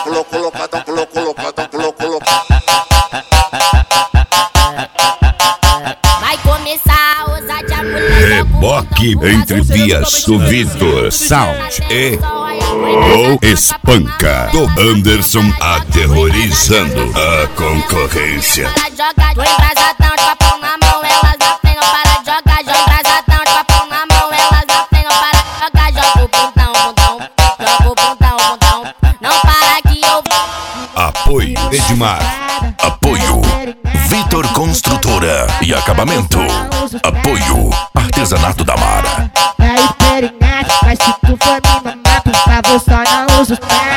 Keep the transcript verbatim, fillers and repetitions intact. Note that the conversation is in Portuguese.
colocadão, colocadão, colocadão, colocadão. Vai começar a usar de mulher. Reboque entre vias do Vitor Sound e o Espanca do Anderson, aterrorizando a concorrência. Joga, tô embrasadão, de papão na mão, elas afenham para de jogar. Joga embrasadão, de papão na mão, elas afenham para de jogar. Joga o bundão, bundão, joga o bundão, bundão. Não para que eu Apoio Edmar. Apoio Vitor Construtora e Acabamento. Apoio Artesanato da Mara. Aí, perinete, mas se tu for me mamar, por favor, só não usa os pés.